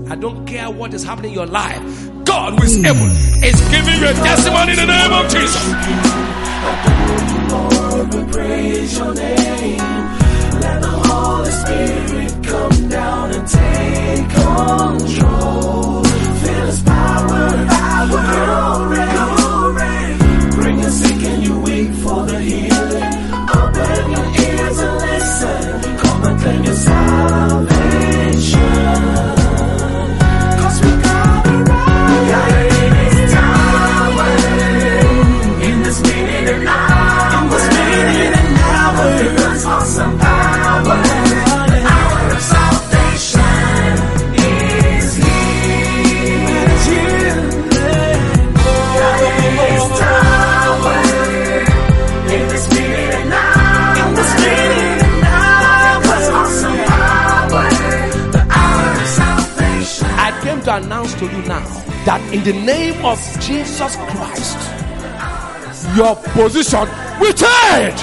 I don't care what is happening in your life. God who is able is giving you a testimony in the name of Jesus. Lord, we praise your name. Let the Holy Spirit come down and take control. Feel His power, glory. Bring the sick and you weak for the healing. Open your ears and listen. Come and claim your salvation. 'Cause we got it right. In this tower, in this minute and hour, in this minute and hour, God's awesome power. The hour of salvation is here. God in this tower, in this minute and hour, in this minute and hour, God's awesome power. The hour of salvation. I came to announce to you now that in the name of Jesus Christ, your position will change.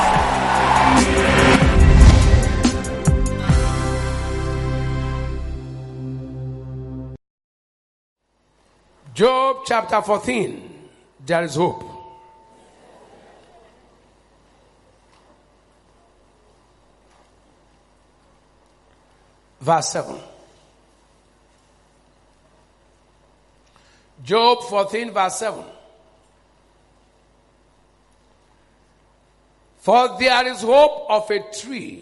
Job chapter 14. There is hope. Verse 7. Job 14 verse 7. For there is hope of a tree,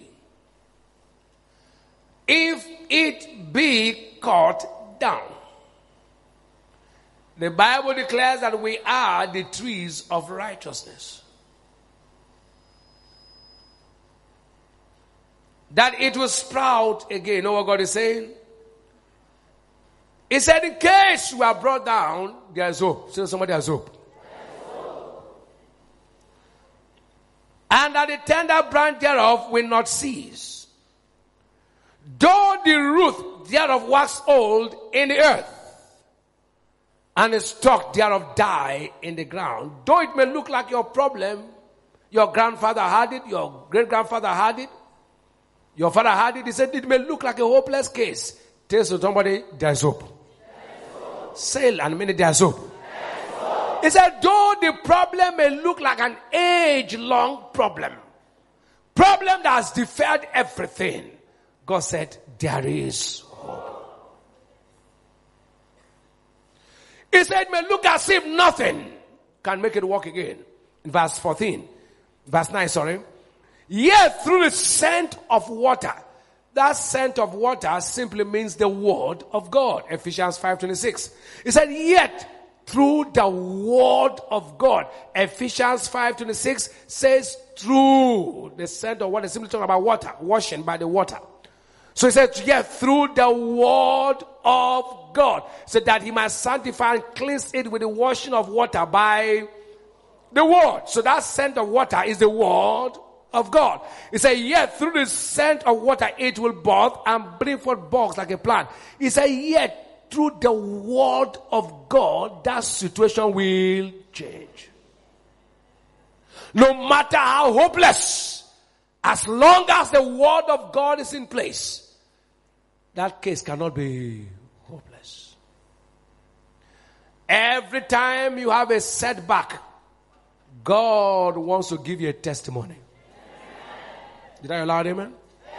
if it be cut down. The Bible declares that we are the trees of righteousness. That it will sprout again. You know what God is saying? He said, in case we are brought down, there is hope. Say somebody has hope. And that the tender branch thereof will not cease. Though the root thereof wax old in the earth, and the stalk thereof die in the ground. Though it may look like your problem, your grandfather had it, your great-grandfather had it, your father had it, he said it may look like a hopeless case. Tell somebody, there's hope. Say and mean there's hope. He said, though the problem may look like an age-long problem that has deferred everything, God said, there is hope. He said, it may look as if nothing can make it work again. In verse 9, Yet through the scent of water. That scent of water simply means the word of God. Ephesians 5:26. He said, yet through the word of God. Ephesians 5:26 says through the scent of water. Simply talking about water, washing by the water. So he said, yet through the word of God. So that he might sanctify and cleanse it with the washing of water by the word. So that scent of water is the word of God. He said, yet through the scent of water it will bud and bring forth buds like a plant. He said, yet through the word of God, that situation will change. No matter how hopeless, as long as the word of God is in place, that case cannot be hopeless. Every time you have a setback, God wants to give you a testimony. Did I allow it, amen?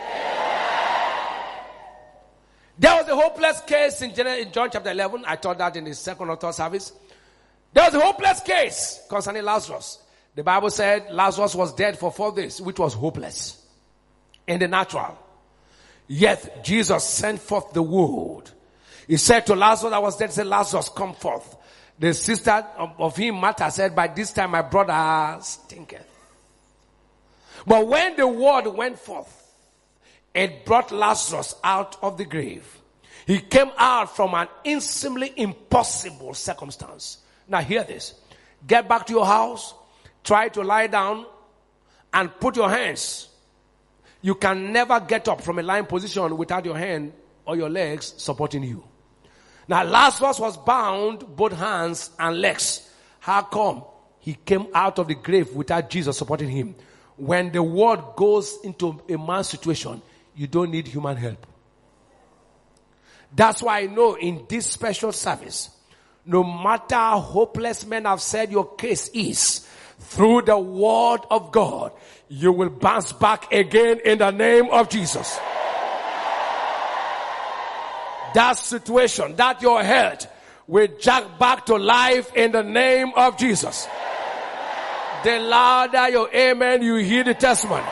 There was a hopeless case in John chapter 11. I taught that in the second or third service. There was a hopeless case concerning Lazarus. The Bible said Lazarus was dead for 4 days, which was hopeless in the natural. Yet Jesus sent forth the word. He said to Lazarus that was dead, said, Lazarus, come forth. The sister of him, Martha, said, by this time my brother stinketh. But when the word went forth, it brought Lazarus out of the grave. He came out from an insanely impossible circumstance. Now hear this. Get back to your house. Try to lie down and put your hands. You can never get up from a lying position without your hand or your legs supporting you. Now Lazarus was bound both hands and legs. How come? He came out of the grave without Jesus supporting him. When the word goes into a man's situation, you don't need human help. That's why I know in this special service, no matter how hopeless men have said your case is, through the word of God, you will bounce back again in the name of Jesus. That situation, that your health will jack back to life in the name of Jesus. The louder your amen, you hear the testimony.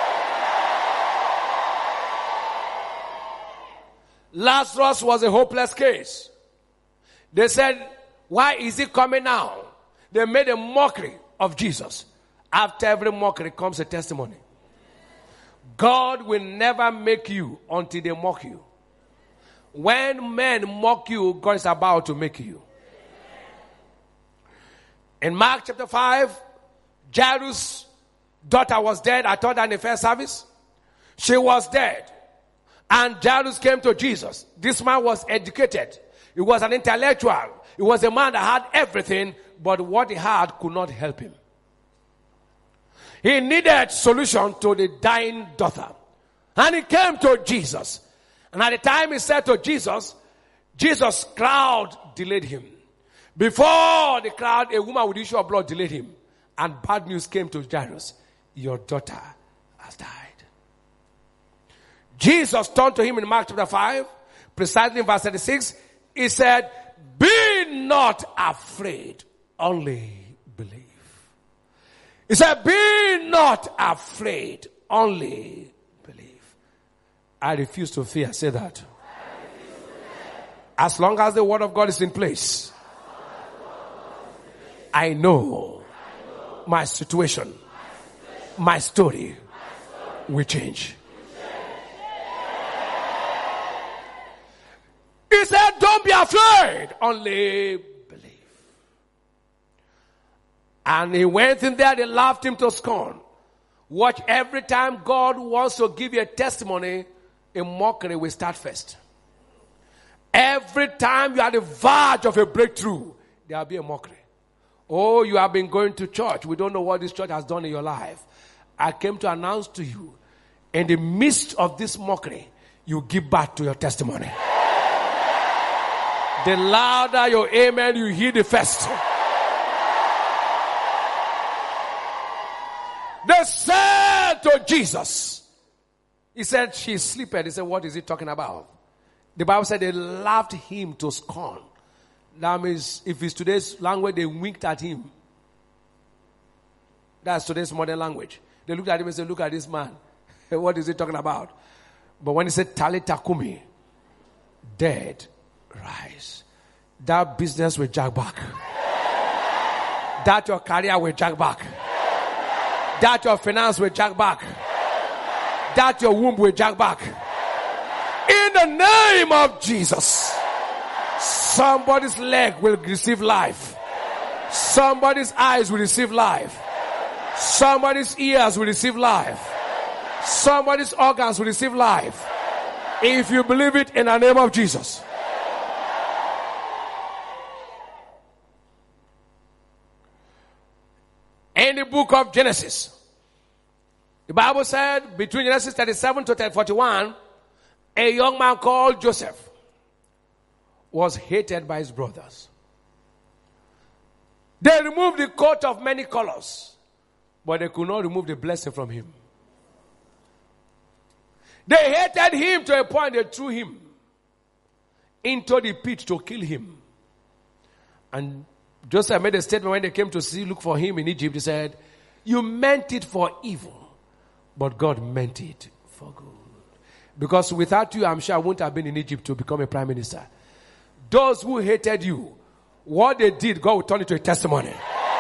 Lazarus was a hopeless case. They said, why is he coming now? They made a mockery of Jesus. After every mockery comes a testimony. God will never make you until they mock you. When men mock you, God is about to make you. In Mark chapter 5, Jairus' daughter was dead. I taught that in the first service. She was dead. And Jairus came to Jesus. This man was educated. He was an intellectual. He was a man that had everything, but what he had could not help him. He needed solution to the dying daughter. And he came to Jesus. And at the time he said to Jesus, Jesus' crowd delayed him. Before the crowd, a woman with issue of blood delayed him. And bad news came to Jairus. Your daughter has died. Jesus turned to him in Mark chapter 5, precisely in verse 36. He said, be not afraid, only believe. He said, be not afraid, only believe. I refuse to fear. Say that. As long as the word of God is in place, I know my situation, my story will change. He said, don't be afraid, only believe. And he went in there, they laughed him to scorn. Watch, every time God wants to give you a testimony, a mockery will start first. Every time you are at the verge of a breakthrough, there will be a mockery. Oh, you have been going to church. We don't know what this church has done in your life. I came to announce to you, in the midst of this mockery, you give back to your testimony. The louder your amen, you hear the first. They said to Jesus, he said, she's sleeping. He said, what is he talking about? The Bible said they laughed him to scorn. That means if it's today's language, they winked at him. That's today's modern language. They looked at him and said, look at this man. What is he talking about? But when he said, Talita Kumi, dead, rise. That business will jack back. That your career will jack back. That your finance will jack back. That your womb will jack back. In the name of Jesus. Somebody's leg will receive life. Somebody's eyes will receive life. Somebody's ears will receive life. Somebody's organs will receive life. If you believe it in the name of Jesus. In the book of Genesis, the Bible said between Genesis 37 to 41, a young man called Joseph was hated by his brothers. They removed the coat of many colors, but they could not remove the blessing from him. They hated him to a point they threw him into the pit to kill him. And Joseph made a statement when they came to look for him in Egypt. He said, you meant it for evil, but God meant it for good. Because without you, I'm sure I wouldn't have been in Egypt to become a prime minister. Those who hated you, what they did, God will turn it to a testimony.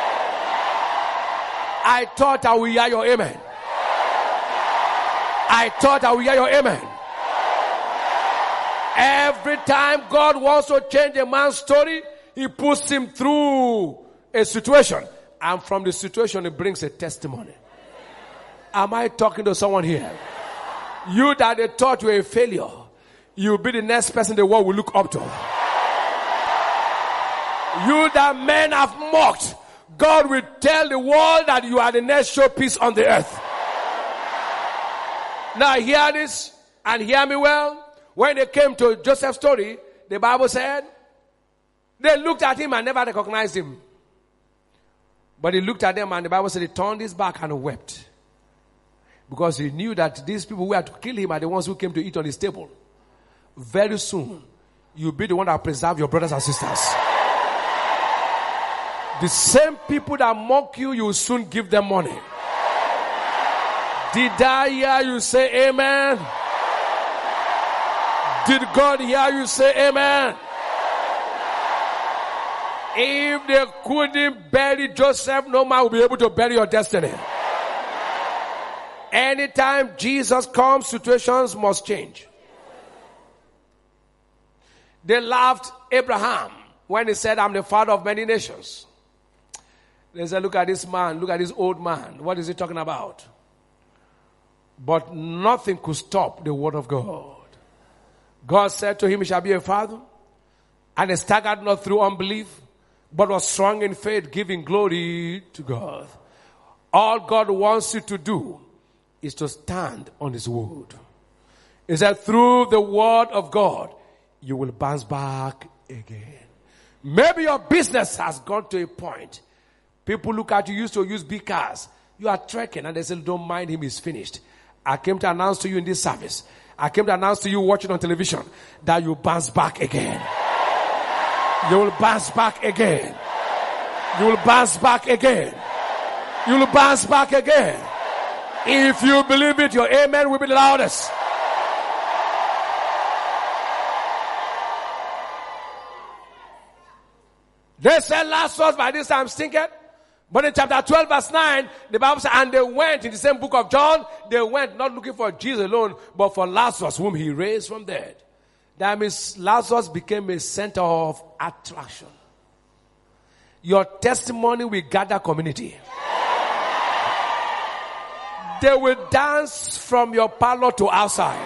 I thought I would hear your amen. I thought I would hear your amen. Every time God wants to change a man's story, he puts him through a situation. And from the situation, he brings a testimony. Am I talking to someone here? You that they thought you were a failure, you'll be the next person the world will look up to. You that men have mocked, God will tell the world that you are the next showpiece on the earth. Now hear this and hear me well. When they came to Joseph's story, the Bible said, they looked at him and never recognized him. But he looked at them and the Bible said he turned his back and wept. Because he knew that these people who had to kill him are the ones who came to eat on his table. Very soon, you'll be the one that preserve your brothers and sisters. The same people that mock you, you will soon give them money. Did I hear you say amen? Did God hear you say amen? If they couldn't bury Joseph, no man will be able to bury your destiny. Anytime Jesus comes, situations must change. They laughed Abraham when he said, I'm the father of many nations. They said, look at this man, look at this old man. What is he talking about? But nothing could stop the word of God. God said to him, he shall be a father. And he staggered not through unbelief, but was strong in faith, giving glory to God. All God wants you to do is to stand on his word. He said, through the word of God, you will bounce back again. Maybe your business has gone to a point. People look at you, used to use big cars. You are trekking and they say, don't mind him, he's finished. I came to announce to you in this service, I came to announce to you watching on television, that you bounce back again. You will bounce back again. You will bounce back again. You will bounce back again. If you believe it, your amen will be the loudest. They said Lazarus by this time stinketh. But in chapter 12 verse 9, the Bible says, and they went in the same book of John, they went not looking for Jesus alone, but for Lazarus whom he raised from dead. That means Lazarus became a center of attraction. Your testimony will gather community. They will dance from your parlor to outside.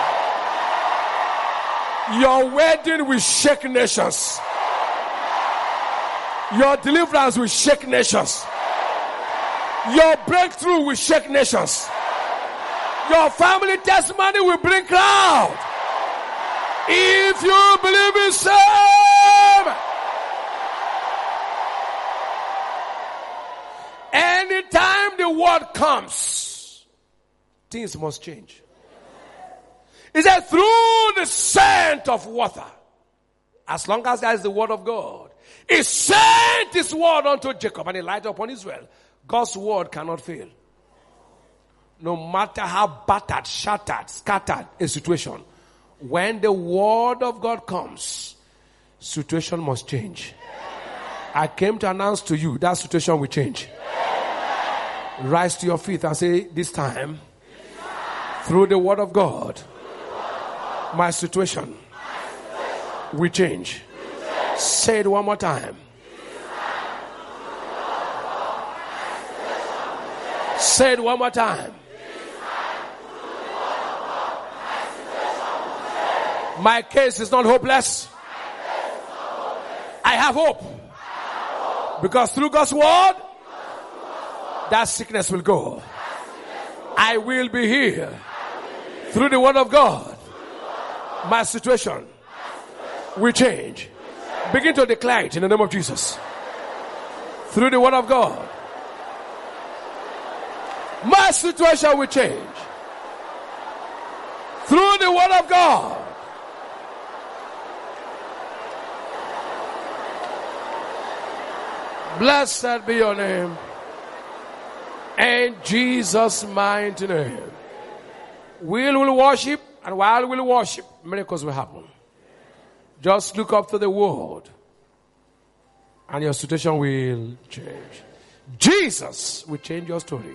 Your wedding will shake nations. Your deliverance will shake nations. Your breakthrough will shake nations. Your family testimony will bring crowd. If you believe in same. Anytime the word comes, things must change. It said through the scent of water, as long as there is the word of God, he sent his word unto Jacob and he lighted upon Israel. God's word cannot fail. No matter how battered, shattered, scattered a situation, when the word of God comes, situation must change. I came to announce to you that situation will change. Rise to your feet and say, this time, through the word of God, my situation will change. Say it one more time. Say it one more time. My case is not hopeless. I have hope. Because through God's word, that sickness will go. I will be here. Through the word of God, my situation will change. Begin to declare it in the name of Jesus. Through the word of God, my situation will change. Through the word of God. Blessed be your name. In Jesus' mighty name. We will worship, and while we worship, miracles will happen. Just look up to the word and your situation will change. Jesus will change your story.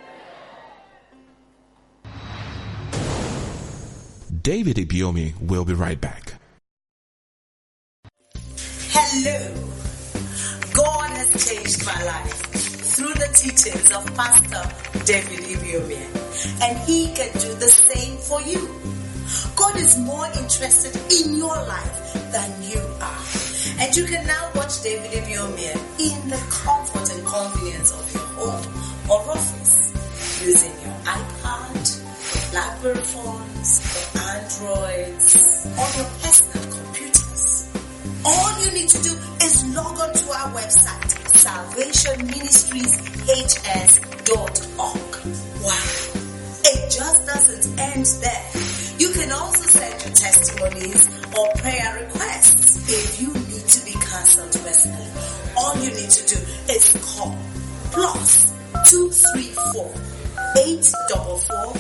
David Ibiomi will be right back. Hello. God has changed my life through the teachings of Pastor David Ibiomi, and he can do the same for you. God is more interested in your life than you are. And you can now watch David Ibiomi in the comfort and convenience of your home or office using your iPad, BlackBerry phones, or Androids, All you need to do is log on to our website, salvationministrieshs.org. Wow. It just doesn't end there. You can also send your testimonies or prayer requests if you need to be counseled personally. All you need to do is call +234 844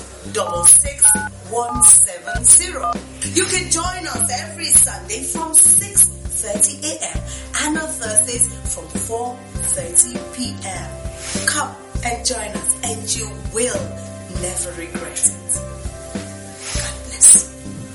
66170. You can join us every Sunday from 6:30 a.m. and on Thursdays from 4:30 p.m. Come and join us and you will never regret it. God bless you.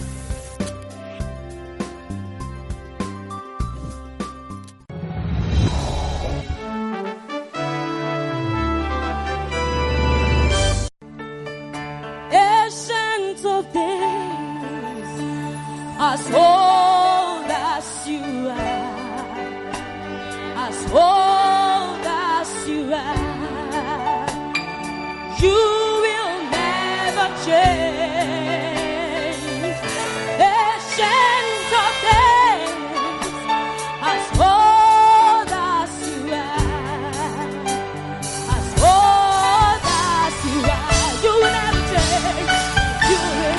Ancient of days, as old as you are, as old as you are, you will never change. Ancient of days, as old as you are, as old as you are, you will never change. You will.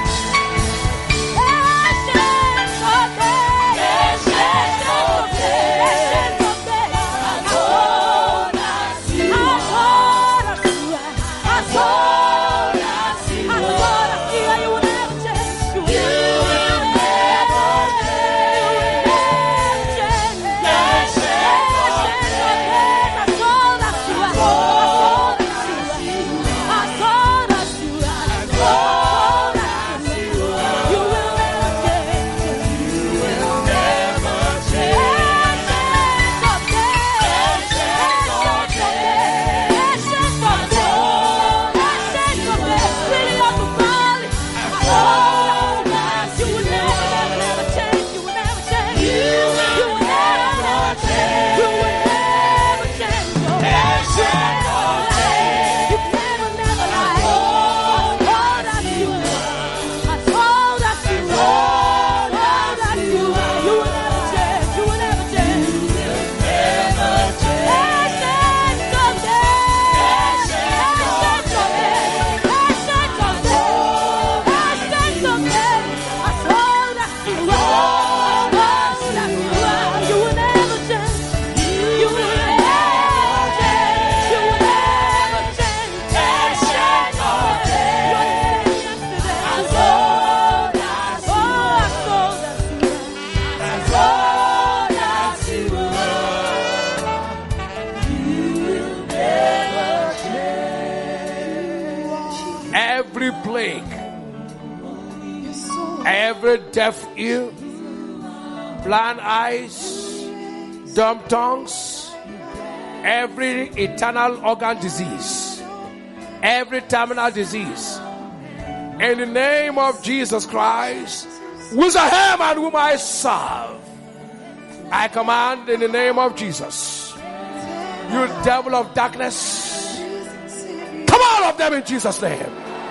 Ancient of days, ancient of days, ancient of days, as old as you are, as old as you are, as old as you are, you will never change. You will never change. Ancient of days, as old as you are, as old as you are, as old as you are, as old as you are, you will never change. You will never change. Ancient of days, ancient of days, ancient of days, really up the valley. As old as you will never change. You will never change. You will never change. You will never change. Ancient of days, you never lie. As old as you are, as old as you are, as old as you are, you will never change. You will never change. You will never change. Ancient of days, ancient of days, ancient of days, ancient of days, as old as you are, as old as you are, you will never change. You will never change. You will never change. Ancient of days, as old as you are, as old as you are, you will never change. Every plague, every deaf ear, blind eyes, dumb tongues, every eternal organ disease, every terminal disease, in the name of Jesus Christ, who's a him and whom I serve, I command in the name of Jesus, you devil of darkness, come out of them in Jesus' name.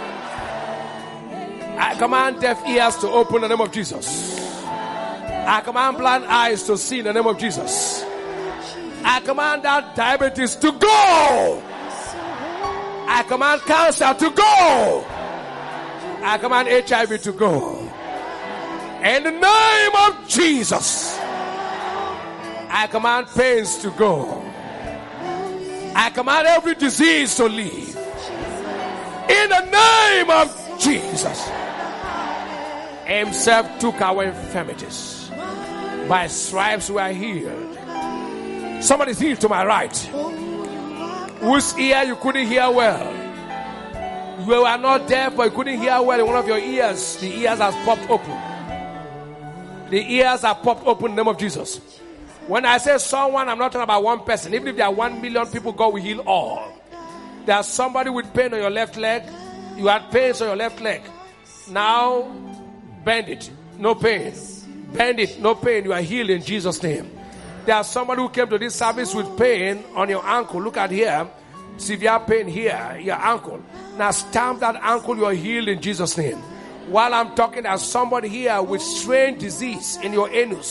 I command deaf ears to open in the name of Jesus. I command blind eyes to see in the name of Jesus. I command that diabetes to go. I command cancer to go. I command HIV to go. In the name of Jesus, I command pains to go. I command every disease to leave. In the name of Jesus. Himself took our infirmities. By stripes we are healed. Somebody's healed to my right. Whose ear you couldn't hear well. You were not deaf, but you couldn't hear well in one of your ears. The ears has popped open. The ears are popped open in the name of Jesus. When I say someone, I'm not talking about one person. Even if there are 1 million people, God will heal all. There's somebody with pain on your left leg. You had pains on your left leg. Now, bend it. No pain. Bend it. No pain. You are healed in Jesus' name. There's somebody who came to this service with pain on your ankle. Look at here. Severe pain here. Your ankle. Now stamp that ankle. You are healed in Jesus' name. While I'm talking, there's somebody here with strange disease in your anus.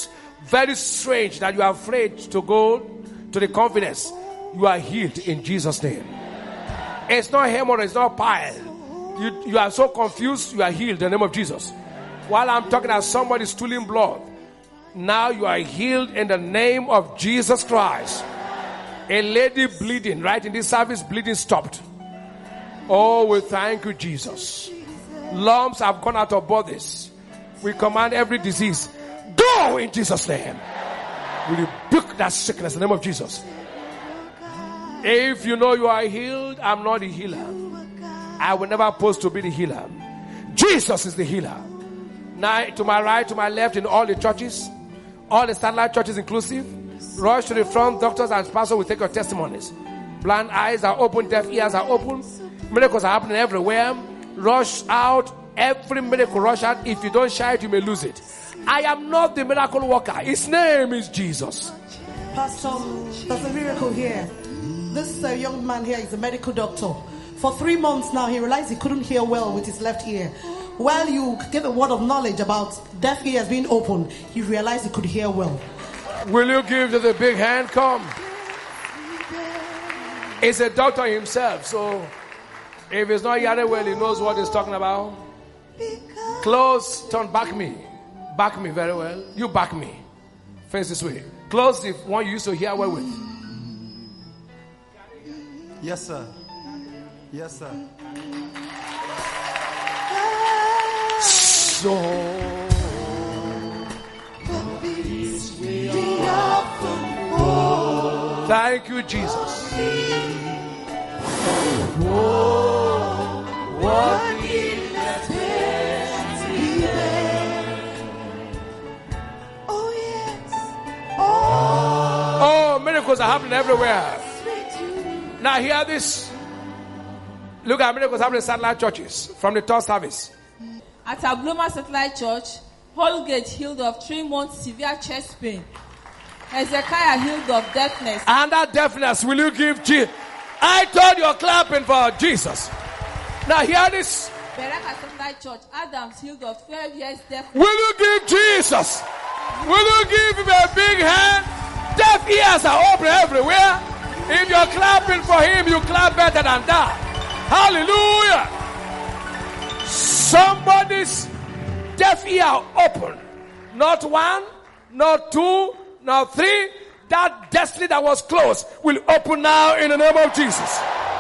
very strange that you are afraid to go to the conference, you are healed in Jesus' name. It's not hemorrhoid, it's not pile. You are so confused, you are healed in the name of Jesus. While I'm talking about somebody stealing blood, now you are healed in the name of Jesus Christ. A lady bleeding, right in this service, bleeding stopped. Oh, we thank you, Jesus. Lumps have gone out of bodies. We command every disease, go in Jesus' name. We rebuke that sickness in the name of Jesus. If you know you are healed, I'm not the healer. I will never pose to be the healer. Jesus is the healer. Now, to my right, to my left, in all the churches, all the satellite churches inclusive, rush to the front. Doctors and pastors will take your testimonies. Blind eyes are open, deaf ears are open. Miracles are happening everywhere. Rush out. Every miracle rush out. If you don't shout, you may lose it. I am not the miracle worker. His name is Jesus. Pastor, there's a miracle here. This young man here is a medical doctor. For 3 months now, he realized he couldn't hear well with his left ear. While you gave a word of knowledge about deaf ears being open, he realized he could hear well. Will you give to the big hand? Come. He's a doctor himself, so if he's not hearing well, he knows what he's talking about. Close, turn, back me. Back me very well. You back me. Face this way. Close the one you used to hear well with. Yes, sir. Yes, sir. So thank you, Jesus. Oh, miracles are happening everywhere. Now hear this. Look at miracles happening in satellite churches from the third service. At Abloma Satellite Church, Holgate healed of 3 months severe chest pain. Hezekiah healed of deafness. And that deafness, will you give Jesus? I told you clapping for Jesus. Now hear this. Beraka Satellite Church, Adams healed of 12 years deafness. Will you give Jesus? Will you give him a big hand? Deaf ears are open everywhere. If you're clapping for him, you clap better than that. Hallelujah. Somebody's deaf ear open. Not 1, not 2, not 3. That destiny that was closed will open now in the name of Jesus.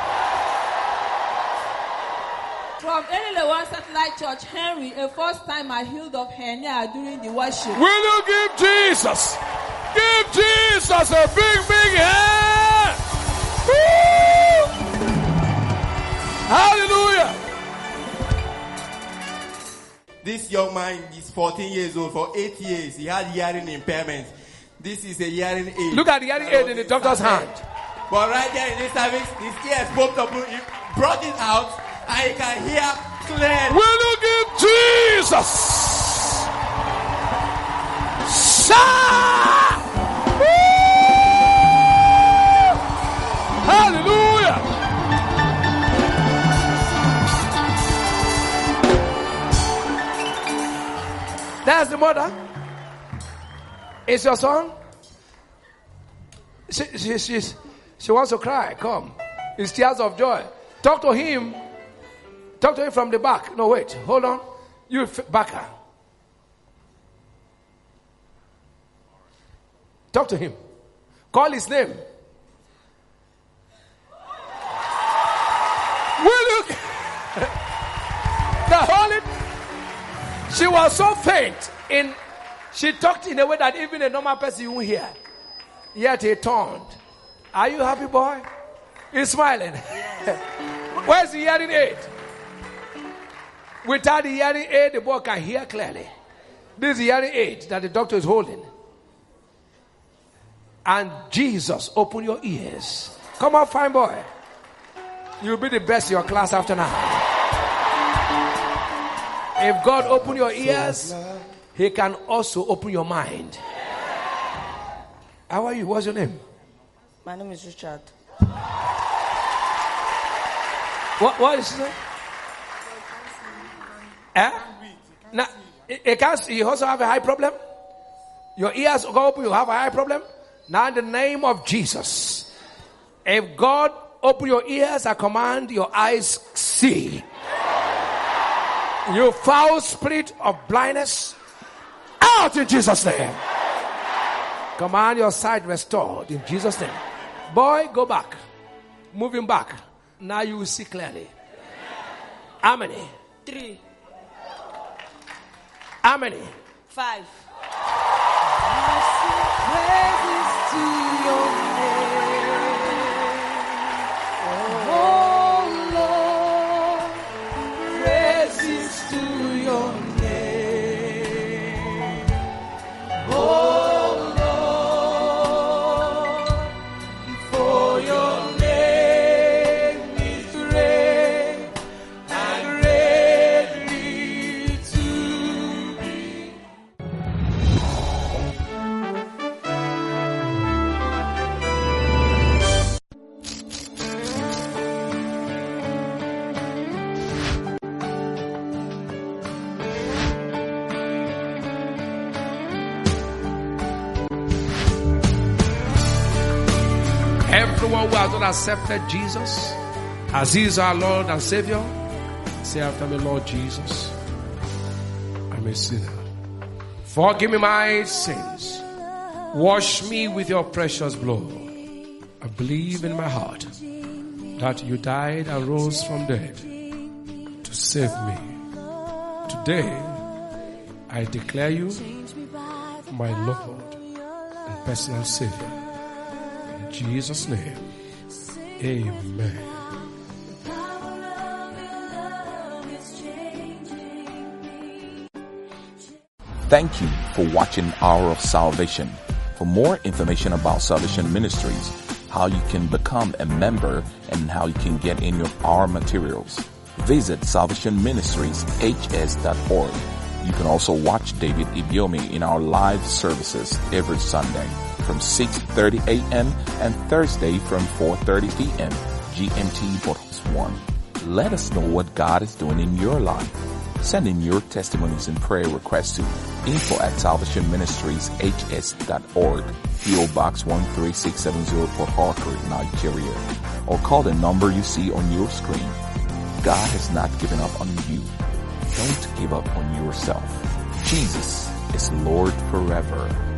From Enilewan Satellite Church, Henry, a first time I healed of hernia during the worship. Will you give Jesus? Give Jesus a big, big hand. Woo! Hallelujah. This young man is 14 years old. For 8 years, he had hearing impairment. This is a hearing aid. Look at the hearing aid in the doctor's hand. But right there in this service, his ears popped up. He brought it out, and he can hear clearly. Will you give Jesus? Shout! Hallelujah! That's the mother. It's your son. She wants to cry. Come. It's tears of joy. Talk to him. Talk to him from the back. No, wait. Hold on. You back her. Talk to him. Call his name. Will you? Now hold it. She was so faint she talked in a way that even a normal person won't hear. Yet he turned. Are you happy, boy? He's smiling. Where's the hearing aid? Without the hearing aid, the boy can hear clearly. This is the hearing aid that the doctor is holding. And Jesus, open your ears. Come on, fine boy. You'll be the best in your class after now. If God open your ears, He can also open your mind. How are you? What's your name? My name is Richard. What is his name? Now, he also have a high problem? Your ears go open, you have an eye problem. Now in the name of Jesus, if God open your ears, I command your eyes see. You foul spirit of blindness, out in Jesus' name. Command your sight restored in Jesus' name. Boy, go back. Moving back. Now you will see clearly. How many? 3, How many? 5. Praises to your name. Oh Lord, praises to your name. Oh Lord, for your name is great and greatly to be. Everyone who has not accepted Jesus as He is our Lord and Savior, say after me, Lord Jesus, I'm a sinner. Forgive me my sins. Wash me with your precious blood. I believe in my heart that you died and rose from dead to save me. Today, I declare you my Lord and personal Savior. In Jesus' name, amen. Thank you for watching Hour of Salvation. For more information about Salvation Ministries, how you can become a member, and how you can get any of our materials, visit salvationministrieshs.org. You can also watch David Ibiomi in our live services every Sunday from 6:30 a.m. and Thursday from 4:30 p.m. GMT Bottles 1. Let us know what God is doing in your life. Send in your testimonies and prayer requests to info@salvationministrieshs.org, PO Box 13670, Port Harcourt, Nigeria, or call the number you see on your screen. God has not given up on you. Don't give up on yourself. Jesus is Lord forever.